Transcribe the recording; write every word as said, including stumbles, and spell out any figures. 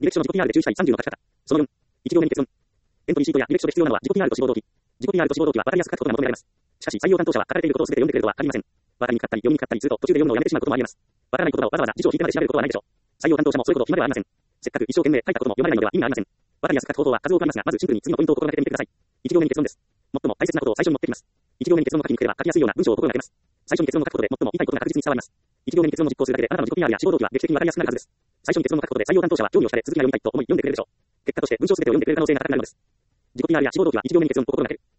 履歴書の自己 ピーアール で注意したいさんじゅうの書き方。そのよん。いち行目に結論。エントリーシートや履歴書で必要なのは自己 ピーアール と志望動機。自己 ピーアール と志望動機は分かりやすく書くことが求められます。しかし、採用担当者は書かれていることを全て読んでくれるとは限りません。わかりにくかったり、読みにくかったりすると途中で読むのをやめてしまうこともあり得ます。わからない言葉をわざわざ辞書を引いてまで調べることはないでしょう。採用担当者もそういうこと暇ではありません。せっかく一生懸命書いたことも読まれないのでは意味がありません。わかりやすく書く方法は数多くありますが、まずシンプルに次のポイントを心がけてみてください。いち行目に結論です。最も大切なことを最初に持ってきます。いち行目に結論の書きにくければ書きやすいような文章を心がけます。最初に結論を書くことで最も言いたいことが確実に伝わります。いち行目に結論を実行するだけであなたの自己 ピーアール や志望動機は劇的にわかりやすくなるはずです。最初に結論を書くことで採用担当者は興味を惹かれ続きが読みたいと思い読んでくれるでしょう。結果として文章すべてを読んでくれる可能性が高くなるのです。自己 ピーアール や志望動機はいち行目に結論を心がける。